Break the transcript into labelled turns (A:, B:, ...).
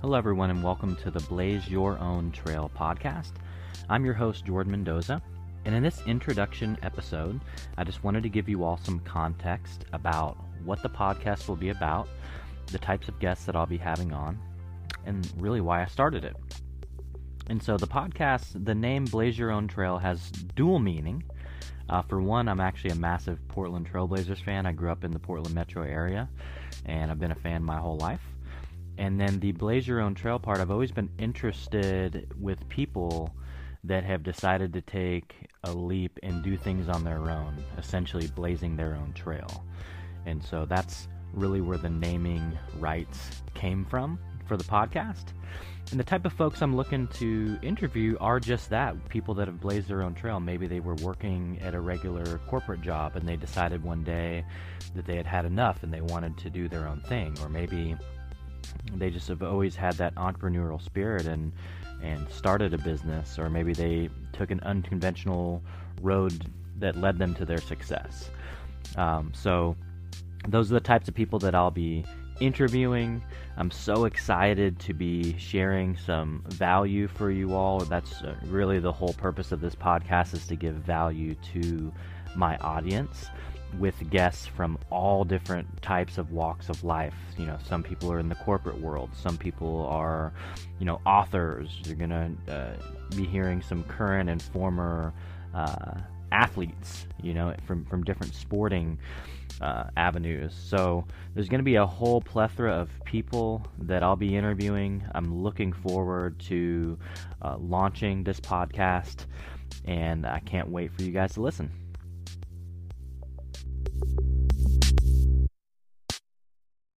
A: Hello, everyone, and welcome to the Blaze Your Own Trail podcast. I'm your host, Jordan Mendoza, and in this introduction episode, I just wanted to give you all some context about what the podcast will be about, the types of guests that I'll be having on, and really why I started it. And so the podcast, the name Blaze Your Own Trail has dual meaning. For one, I'm actually a massive Portland Trailblazers fan. I grew up in the Portland metro area, and I've been a fan my whole life. And then the Blaze Your Own Trail part, I've always been interested with people that have decided to take a leap and do things on their own, essentially blazing their own trail. And so that's really where the naming rights came from for the podcast. And the type of folks I'm looking to interview are just that, people that have blazed their own trail. Maybe they were working at a regular corporate job and they decided one day that they had had enough and they wanted to do their own thing. Or maybe they just have always had that entrepreneurial spirit and started a business, or maybe they took an unconventional road that led them to their success. So those are the types of people that I'll be interviewing. I'm so excited to be sharing some value for you all. That's really the whole purpose of this podcast, is to give value to my audience, with guests from all different types of walks of life. You know, some people are in the corporate world. Some people are, authors. You're going to be hearing some current and former athletes, from different sporting avenues. So there's going to be a whole plethora of people that I'll be interviewing. I'm looking forward to launching this podcast, and I can't wait for you guys to listen.